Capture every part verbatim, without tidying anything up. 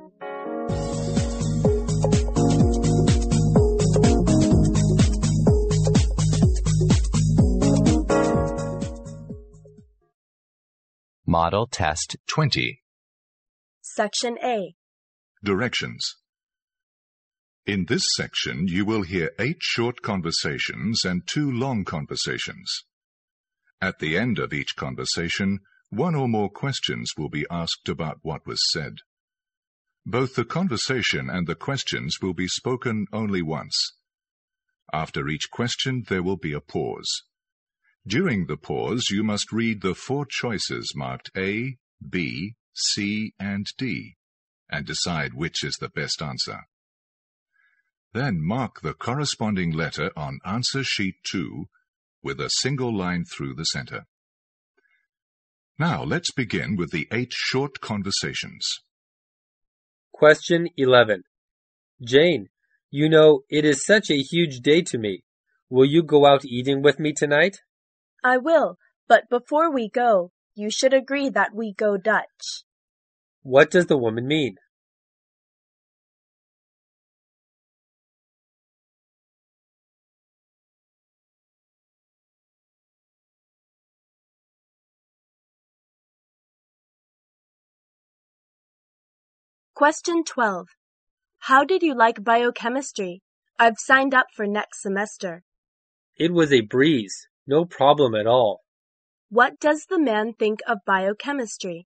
Model Test twenty. Section A. Directions. In this section, you will hear eight short conversations and two long conversations. At the end of each conversation, one or more questions will be asked about what was said. Both the conversation and the questions will be spoken only once. After each question, there will be a pause. During the pause, you must read the four choices marked A, B, C, and D, and decide which is the best answer. Then mark the corresponding letter on answer sheet two with a single line through the center. Now let's begin with the eight short conversations. Question eleven. Jane, you know, it is such a huge day to me. Will you go out eating with me tonight? I will, but before we go, you should agree that we go Dutch. What does the woman mean? Question twelve. How did you like biochemistry? I've signed up for next semester. It was a breeze. No problem at all. What does the man think of biochemistry?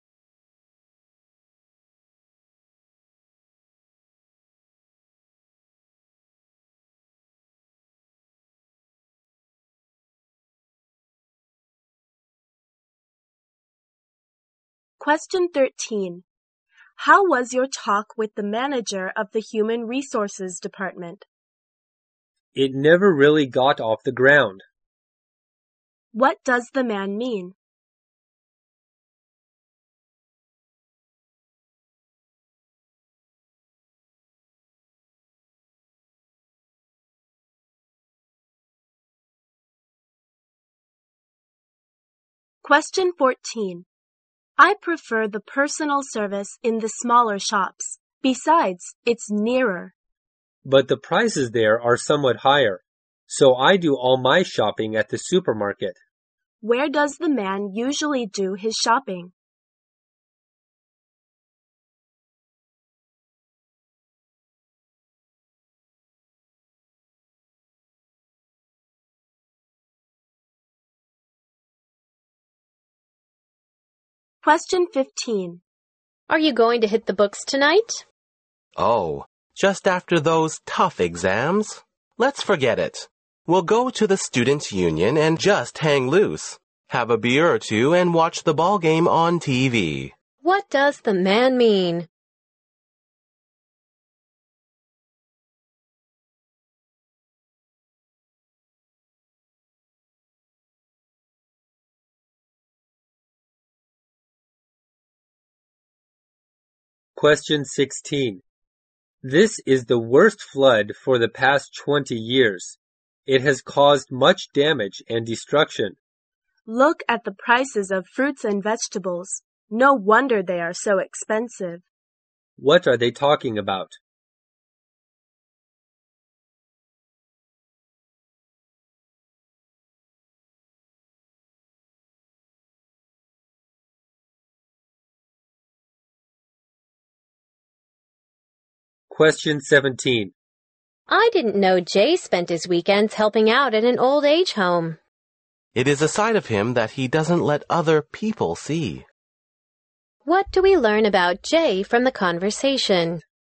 Question thirteen. How was your talk with the manager of the Human Resources Department? It never really got off the ground. What does the man mean? Question fourteen. I prefer the personal service in the smaller shops. Besides, it's nearer. But the prices there are somewhat higher, so I do all my shopping at the supermarket. Where does the man usually do his shopping? Question fifteen. Are you going to hit the books tonight? Oh, just after those tough exams? Let's forget it. We'll go to the student union and just hang loose. Have a beer or two and watch the ball game on T V. What does the man mean? Question sixteen. This is the worst flood for the past twenty years. It has caused much damage and destruction. Look at the prices of fruits and vegetables. No wonder they are so expensive. What are they talking about? Question seventeen. I didn't know Jay spent his weekends helping out at an old age home. It is a side of him that he doesn't let other people see. What do we learn about Jay from the conversation?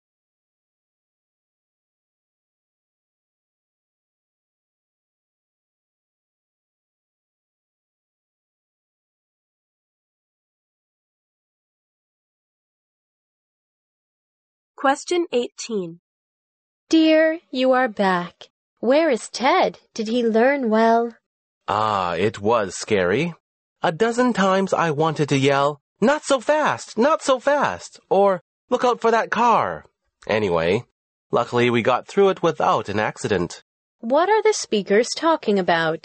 Question eighteen. Dear, you are back. Where is Ted? Did he learn well? Ah, it was scary. A dozen times I wanted to yell, "Not so fast! Not so fast!" or "Look out for that car!" Anyway, luckily we got through it without an accident. What are the speakers talking about?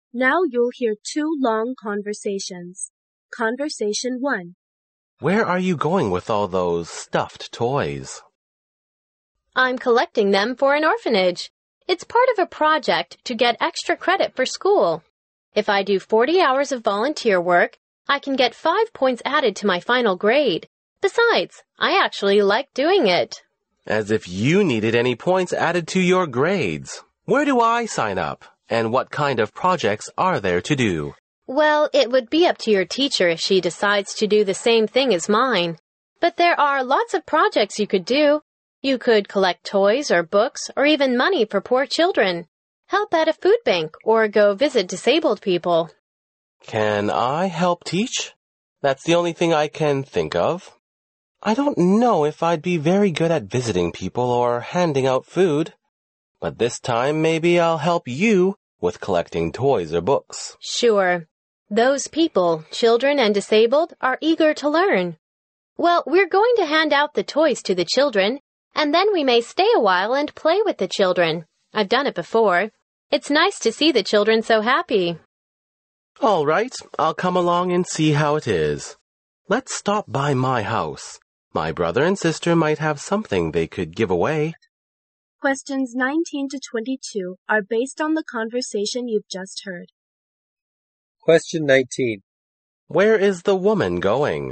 Now you'll hear two long conversations. Conversation one. Where are you going with all those stuffed toys? I'm collecting them for an orphanage. It's part of a project to get extra credit for school. If I do forty hours of volunteer work, I can get five points added to my final grade. Besides, I actually like doing it. As if you needed any points added to your grades. Where do I sign up? And what kind of projects are there to do? Well, it would be up to your teacher if she decides to do the same thing as mine. But there are lots of projects you could do. You could collect toys or books or even money for poor children. Help at a food bank or go visit disabled people. Can I help teach? That's the only thing I can think of. I don't know if I'd be very good at visiting people or handing out food. But this time maybe I'll help you with collecting toys or books. Sure. Those people, children and disabled, are eager to learn. Well, we're going to hand out the toys to the children, and then we may stay a while and play with the children. I've done it before. It's nice to see the children so happy. All right, I'll come along and see how it is. Let's stop by my house. My brother and sister might have something they could give away. Questions nineteen to twenty-two are based on the conversation you've just heard. Question nineteen. Where is the woman going?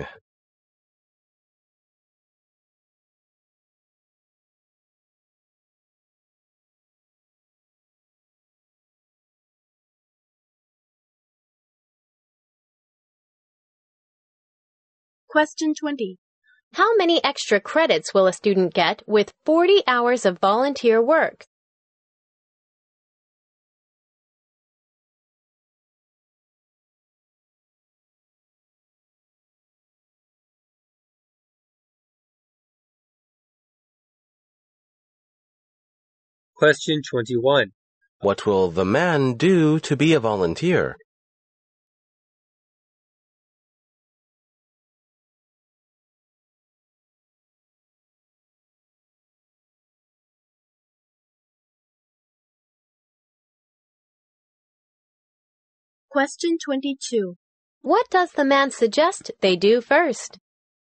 Question twenty. How many extra credits will a student get with forty hours of volunteer work? Question twenty-one. What will the man do to be a volunteer? Question twenty-two. What does the man suggest they do first?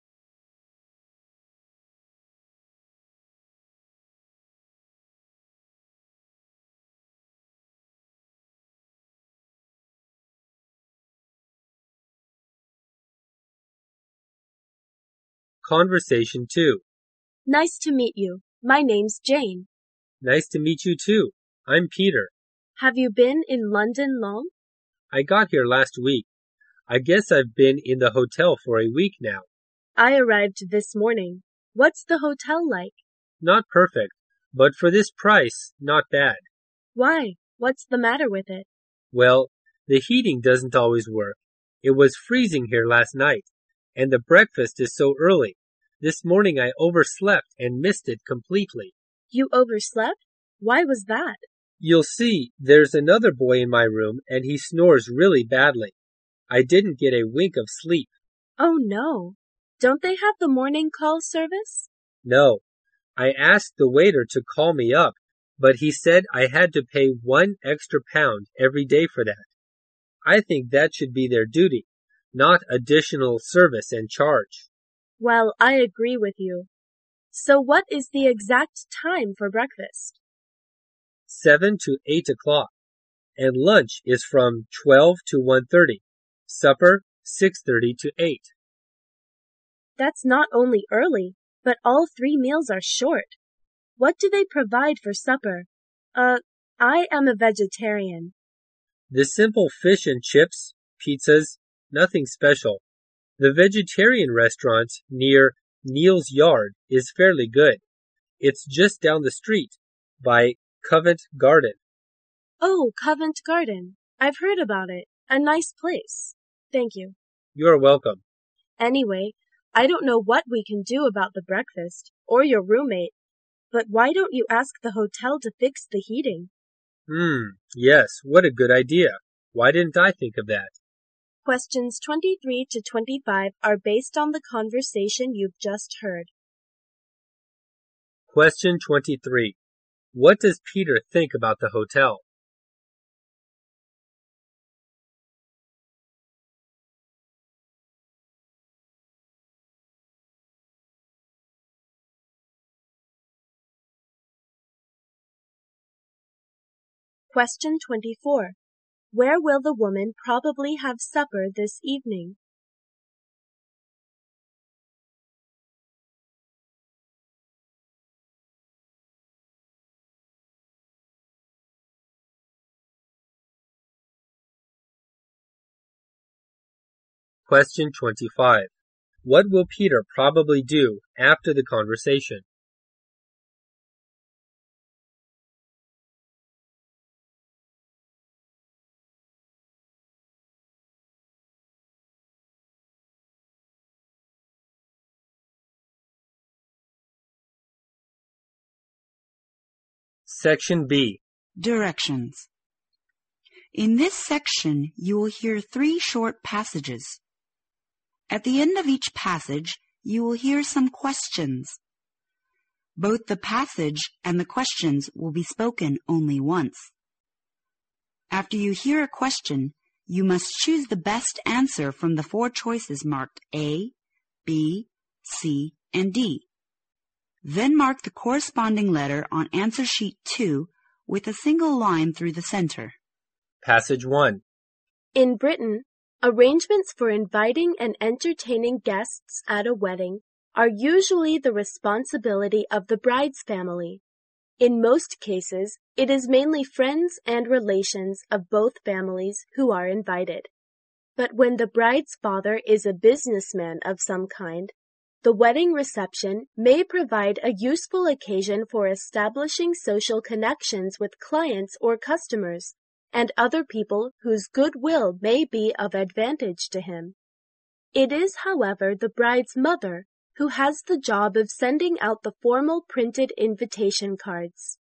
Conversation two. Nice to meet you. My name's Jane. Nice to meet you too. I'm Peter. Have you been in London long? I got here last week. I guess I've been in the hotel for a week now. I arrived this morning. What's the hotel like? Not perfect, but for this price, not bad. Why? What's the matter with it? Well, the heating doesn't always work. It was freezing here last night, and the breakfast is so early. This morning I overslept and missed it completely. You overslept? Why was that? You'll see, there's another boy in my room, and he snores really badly. I didn't get a wink of sleep. Oh no. Don't they have the morning call service? No. I asked the waiter to call me up, but he said I had to pay one extra pound every day for that. I think that should be their duty, not additional service and charge. Well, I agree with you. So what is the exact time for breakfast? Seven to eight o'clock, and lunch is from twelve to one thirty. Supper, six thirty to eight. That's not only early, but all three meals are short. What do they provide for supper? Uh, I am a vegetarian. The simple fish and chips, pizzas, nothing special. The vegetarian restaurant near Neal's Yard is fairly good. It's just down the street by Covent Garden. Oh, Covent Garden. I've heard about it. A nice place. Thank you. You're welcome. Anyway, I don't know what we can do about the breakfast, or your roommate, but why don't you ask the hotel to fix the heating? Hmm, yes, what a good idea. Why didn't I think of that? Questions twenty-three to twenty-five are based on the conversation you've just heard. Question twenty-three. What does Peter think about the hotel? Question twenty-four. Where will the woman probably have supper this evening? Question twenty-five. What will Peter probably do after the conversation? Section B. Directions. In this section, you will hear three short passages. At the end of each passage, you will hear some questions. Both the passage and the questions will be spoken only once. After you hear a question, you must choose the best answer from the four choices marked A, B, C, and D. Then mark the corresponding letter on answer sheet two with a single line through the center. Passage one. In Britain, arrangements for inviting and entertaining guests at a wedding are usually the responsibility of the bride's family. In most cases, it is mainly friends and relations of both families who are invited. But when the bride's father is a businessman of some kind, the wedding reception may provide a useful occasion for establishing social connections with clients or customers and other people whose goodwill may be of advantage to him. It is, however, the bride's mother who has the job of sending out the formal printed invitation cards.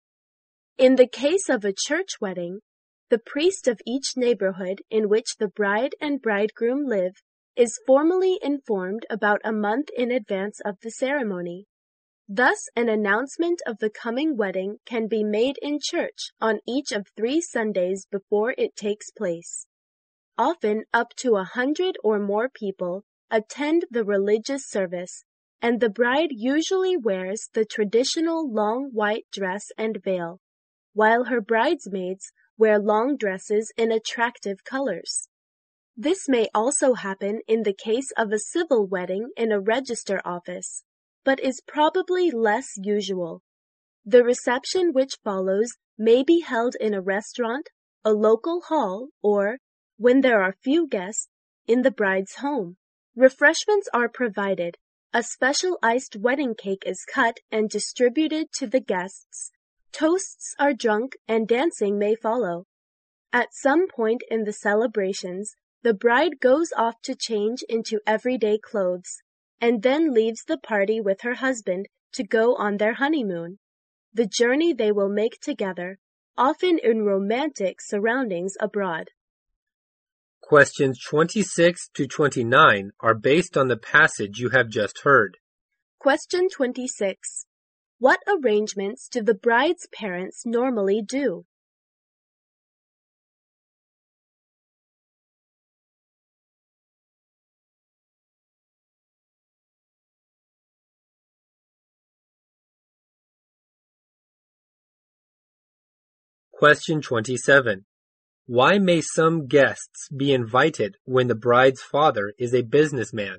In the case of a church wedding, the priest of each neighborhood in which the bride and bridegroom live is formally informed about a month in advance of the ceremony. Thus, an announcement of the coming wedding can be made in church on each of three Sundays before it takes place. Often, up to a hundred or more people attend the religious service, and the bride usually wears the traditional long white dress and veil, while her bridesmaids wear long dresses in attractive colors. This may also happen in the case of a civil wedding in a register office, but is probably less usual. The reception which follows may be held in a restaurant, a local hall, or, when there are few guests, in the bride's home. Refreshments are provided. A special iced wedding cake is cut and distributed to the guests. Toasts are drunk and dancing may follow. At some point in the celebrations, the bride goes off to change into everyday clothes, and then leaves the party with her husband to go on their honeymoon, the journey they will make together, often in romantic surroundings abroad. Questions twenty-six to twenty-nine are based on the passage you have just heard. Question twenty-six. What arrangements do the bride's parents normally do? Question twenty-seven. Why may some guests be invited when the bride's father is a businessman?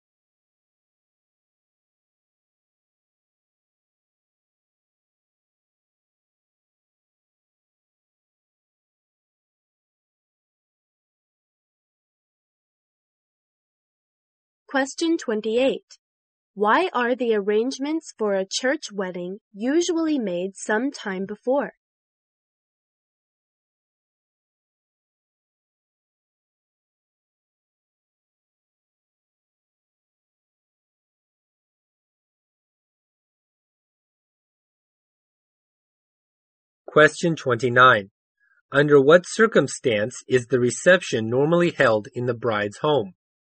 Question twenty-eight. Why are the arrangements for a church wedding usually made some time before? Question twenty-nine. Under what circumstance is the reception normally held in the bride's home?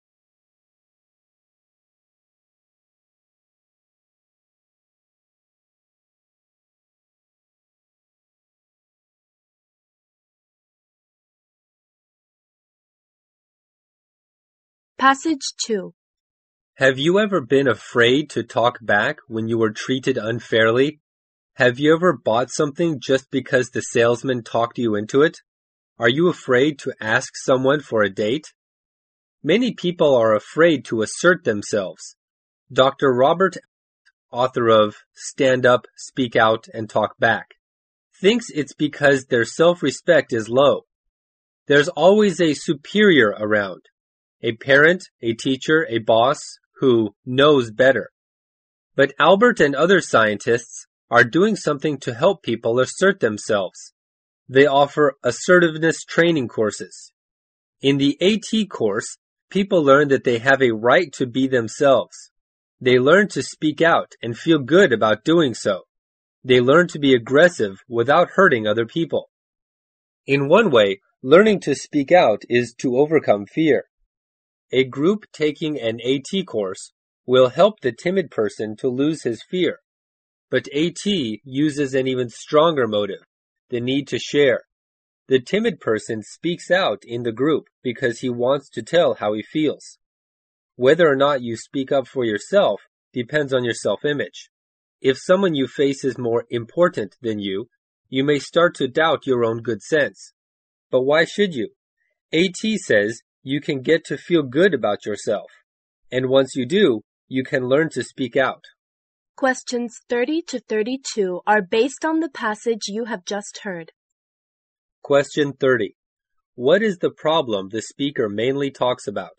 Passage two. Have you ever been afraid to talk back when you were treated unfairly? Have you ever bought something just because the salesman talked you into it? Are you afraid to ask someone for a date? Many people are afraid to assert themselves. Doctor Robert, author of Stand Up, Speak Out, and Talk Back, thinks it's because their self-respect is low. There's always a superior around, a parent, a teacher, a boss who knows better. But Albert and other scientists are doing something to help people assert themselves. They offer assertiveness training courses. In the AT course, people learn that they have a right to be themselves. They learn to speak out and feel good about doing so. They learn to be aggressive without hurting other people. In one way, learning to speak out is to overcome fear. A group taking an AT course will help the timid person to lose his fear. But AT uses an even stronger motive, the need to share. The timid person speaks out in the group because he wants to tell how he feels. Whether or not you speak up for yourself depends on your self-image. If someone you face is more important than you, you may start to doubt your own good sense. But why should you? AT says you can get to feel good about yourself. And once you do, you can learn to speak out. Questions thirty to thirty-two are based on the passage you have just heard. Question thirty. What is the problem the speaker mainly talks about?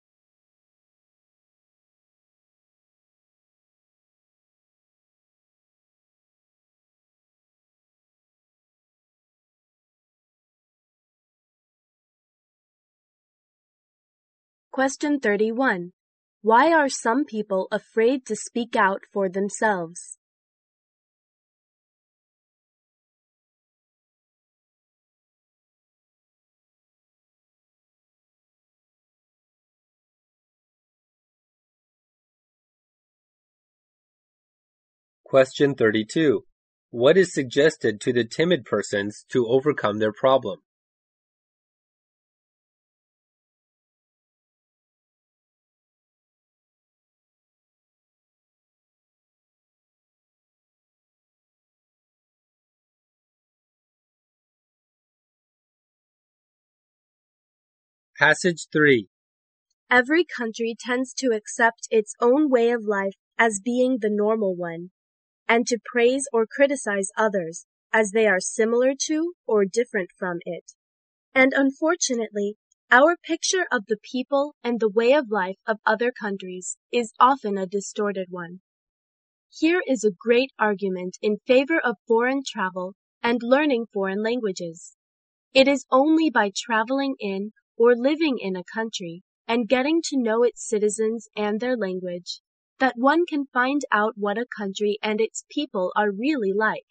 Question thirty-one. Why are some people afraid to speak out for themselves? Question thirty-two. What is suggested to the timid persons to overcome their problem? Passage three. Every country tends to accept its own way of life as being the normal one, and to praise or criticize others as they are similar to or different from it. And unfortunately, our picture of the people and the way of life of other countries is often a distorted one. Here is a great argument in favor of foreign travel and learning foreign languages. It is only by traveling in or living in a country and getting to know its citizens and their language that one can find out what a country and its people are really like.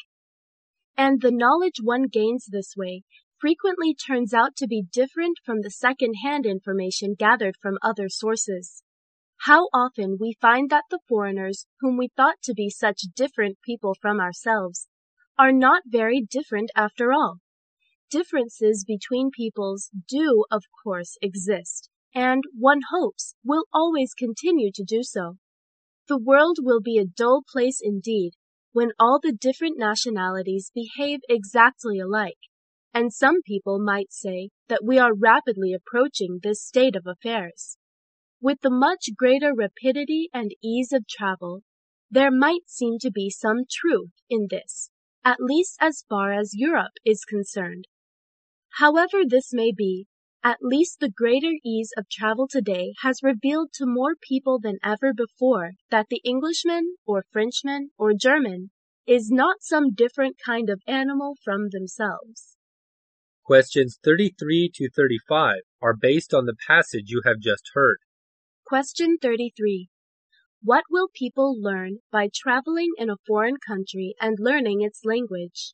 And the knowledge one gains this way frequently turns out to be different from the second-hand information gathered from other sources. How often we find that the foreigners whom we thought to be such different people from ourselves are not very different after all. Differences between peoples do, of course, exist, and one hopes will always continue to do so. The world will be a dull place indeed when all the different nationalities behave exactly alike, and some people might say that we are rapidly approaching this state of affairs. With the much greater rapidity and ease of travel, there might seem to be some truth in this, at least as far as Europe is concerned. However this may be, at least the greater ease of travel today has revealed to more people than ever before that the Englishman or Frenchman or German is not some different kind of animal from themselves. Questions thirty-three to thirty-five are based on the passage you have just heard. Question thirty-three. What will people learn by traveling in a foreign country and learning its language?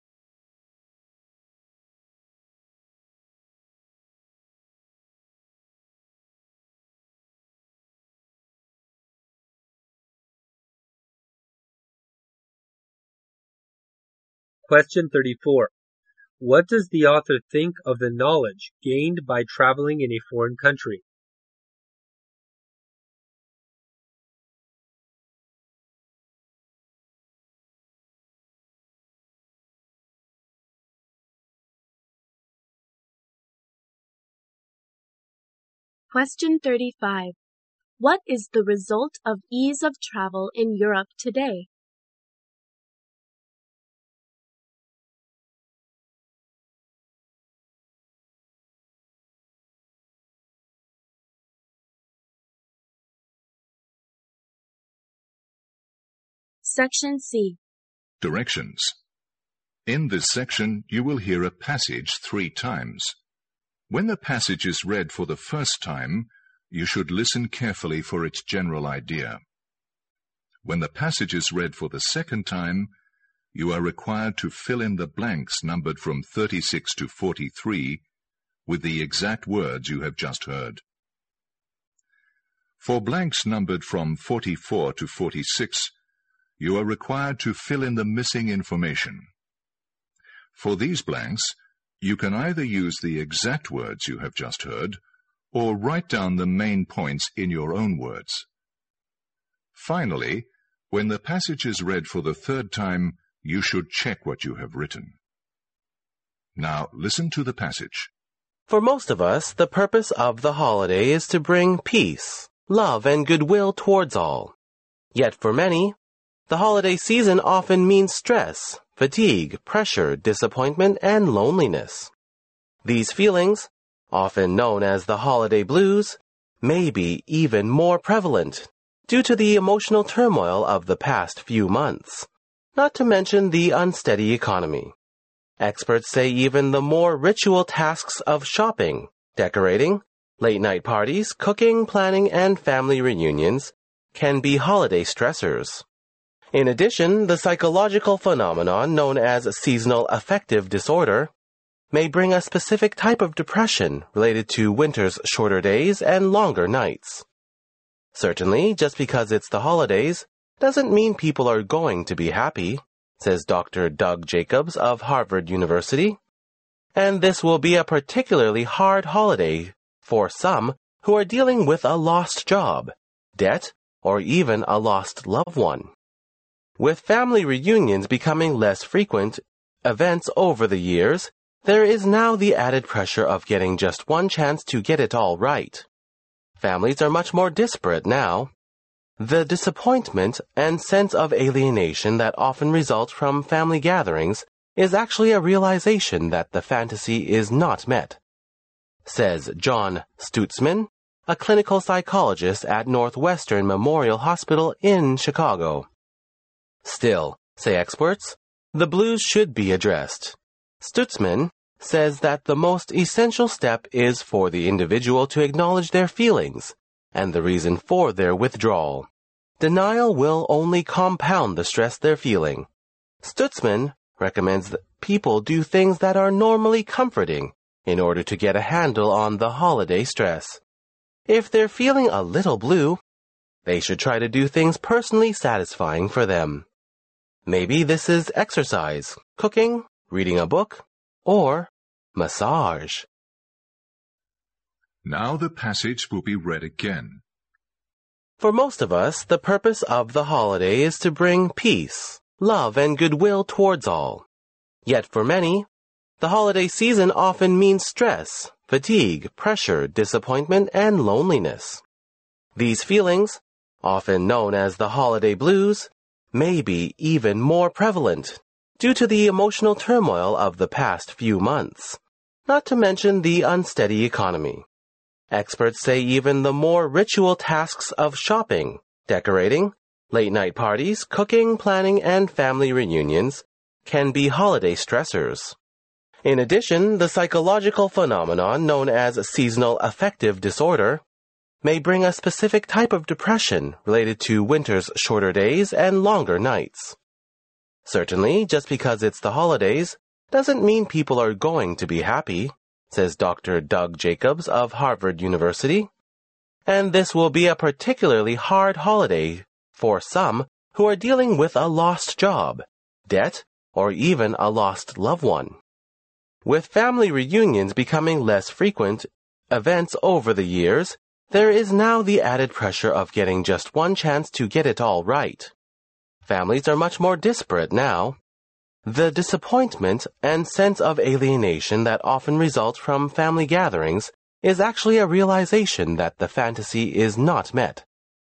Question thirty-four. What does the author think of the knowledge gained by traveling in a foreign country? Question thirty-five. What is the result of ease of travel in Europe today? Section C. Directions. In this section, you will hear a passage three times. When the passage is read for the first time, you should listen carefully for its general idea. When the passage is read for the second time, you are required to fill in the blanks numbered from thirty-six to forty-three with the exact words you have just heard. For blanks numbered from forty-four to forty-six, you are required to fill in the missing information. For these blanks, you can either use the exact words you have just heard, or write down the main points in your own words. Finally, when the passage is read for the third time, you should check what you have written. Now listen to the passage. For most of us, the purpose of the holiday is to bring peace, love, and goodwill towards all. Yet for many, the holiday season often means stress, fatigue, pressure, disappointment, and loneliness. These feelings, often known as the holiday blues, may be even more prevalent due to the emotional turmoil of the past few months, not to mention the unsteady economy. Experts say even the more ritual tasks of shopping, decorating, late-night parties, cooking, planning, and family reunions can be holiday stressors. In addition, the psychological phenomenon known as seasonal affective disorder may bring a specific type of depression related to winter's shorter days and longer nights. Certainly, just because it's the holidays doesn't mean people are going to be happy, says Doctor Doug Jacobs of Harvard University. And this will be a particularly hard holiday for some who are dealing with a lost job, debt, or even a lost loved one. With family reunions becoming less frequent events over the years, there is now the added pressure of getting just one chance to get it all right. Families are much more disparate now. The disappointment and sense of alienation that often results from family gatherings is actually a realization that the fantasy is not met, says John Stutzman, a clinical psychologist at Northwestern Memorial Hospital in Chicago. Still, say experts, the blues should be addressed. Stutzman says that the most essential step is for the individual to acknowledge their feelings and the reason for their withdrawal. Denial will only compound the stress they're feeling. Stutzman recommends that people do things that are normally comforting in order to get a handle on the holiday stress. If they're feeling a little blue, they should try to do things personally satisfying for them. Maybe this is exercise, cooking, reading a book, or massage. Now the passage will be read again. For most of us, the purpose of the holiday is to bring peace, love, and goodwill towards all. Yet for many, the holiday season often means stress, fatigue, pressure, disappointment, and loneliness. These feelings, often known as the holiday blues, may be even more prevalent due to the emotional turmoil of the past few months, not to mention the unsteady economy. Experts say even the more ritual tasks of shopping, decorating, late-night parties, cooking, planning, and family reunions can be holiday stressors. In addition, the psychological phenomenon known as seasonal affective disorder may bring a specific type of depression related to winter's shorter days and longer nights. Certainly, just because it's the holidays doesn't mean people are going to be happy, says Doctor Doug Jacobs of Harvard University. And this will be a particularly hard holiday for some who are dealing with a lost job, debt, or even a lost loved one. With family reunions becoming less frequent events over the years, there is now the added pressure of getting just one chance to get it all right. Families are much more disparate now. The disappointment and sense of alienation that often results from family gatherings is actually a realization that the fantasy is not met.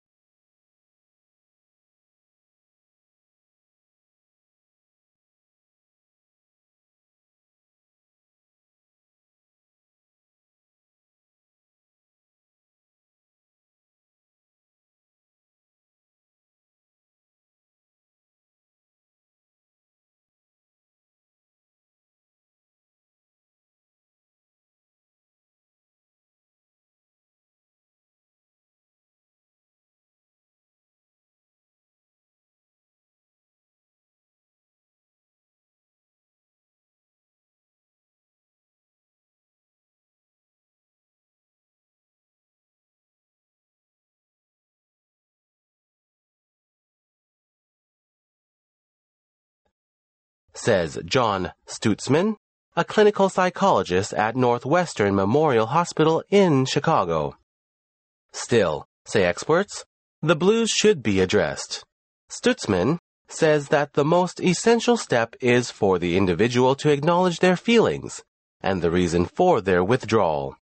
Says John Stutzman, a clinical psychologist at Northwestern Memorial Hospital in Chicago. Still, say experts, the blues should be addressed. Stutzman says that the most essential step is for the individual to acknowledge their feelings and the reason for their withdrawal.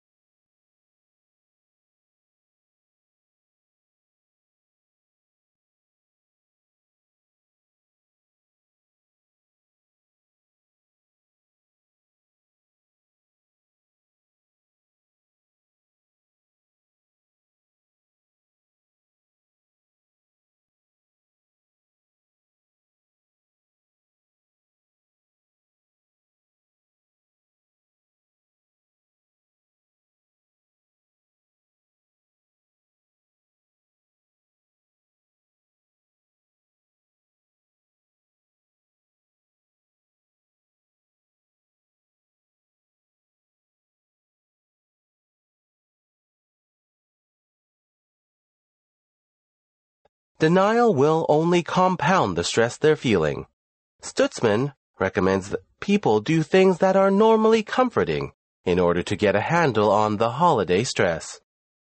Denial will only compound the stress they're feeling. Stutzman recommends that people do things that are normally comforting in order to get a handle on the holiday stress.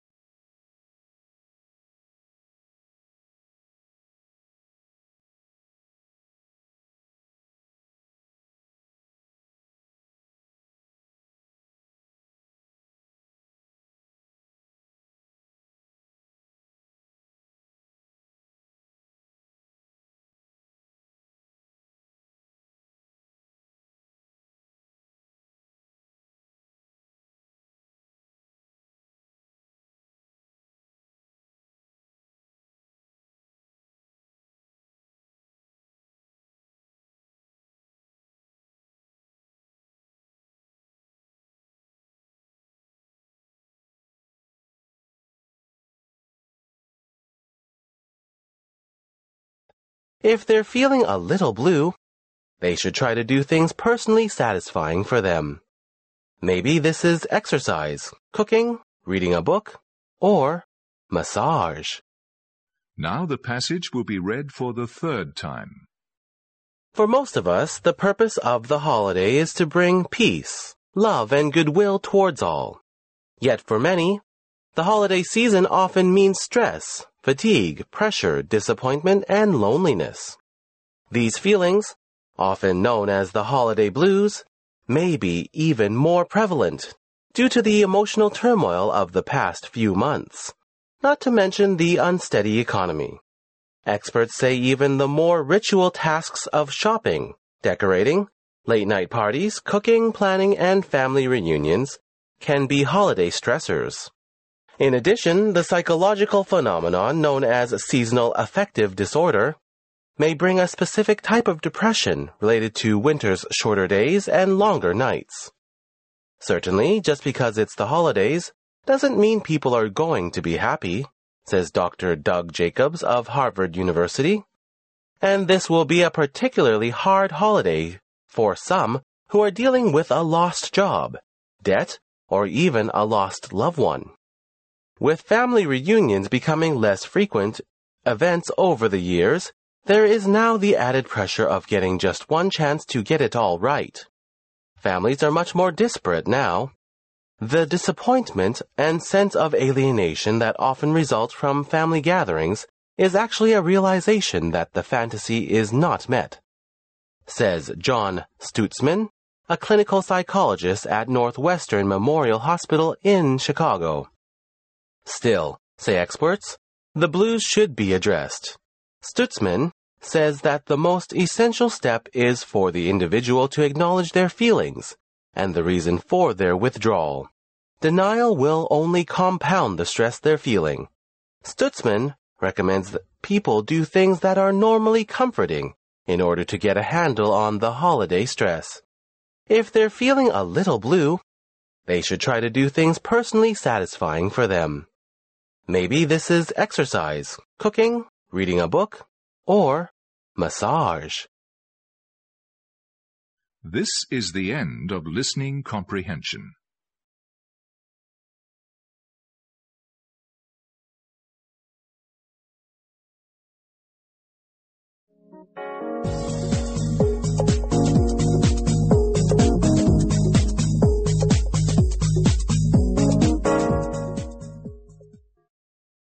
If they're feeling a little blue, they should try to do things personally satisfying for them. Maybe this is exercise, cooking, reading a book, or massage. Now the passage will be read for the third time. For most of us, the purpose of the holiday is to bring peace, love, and goodwill towards all. Yet for many, the holiday season often means stress, fatigue, pressure, disappointment, and loneliness. These feelings, often known as the holiday blues, may be even more prevalent due to the emotional turmoil of the past few months, not to mention the unsteady economy. Experts say even the more ritual tasks of shopping, decorating, late-night parties, cooking, planning, and family reunions can be holiday stressors. In addition, the psychological phenomenon known as seasonal affective disorder may bring a specific type of depression related to winter's shorter days and longer nights. Certainly, just because it's the holidays doesn't mean people are going to be happy, says Doctor Doug Jacobs of Harvard University. And this will be a particularly hard holiday for some who are dealing with a lost job, debt, or even a lost loved one. With family reunions becoming less frequent events over the years, there is now the added pressure of getting just one chance to get it all right. Families are much more disparate now. The disappointment and sense of alienation that often results from family gatherings is actually a realization that the fantasy is not met, says John Stutzman, a clinical psychologist at Northwestern Memorial Hospital in Chicago. Still, say experts, the blues should be addressed. Stutzman says that the most essential step is for the individual to acknowledge their feelings and the reason for their withdrawal. Denial will only compound the stress they're feeling. Stutzman recommends that people do things that are normally comforting in order to get a handle on the holiday stress. If they're feeling a little blue, they should try to do things personally satisfying for them. Maybe this is exercise, cooking, reading a book, or massage. This is the end of listening comprehension. Thank you.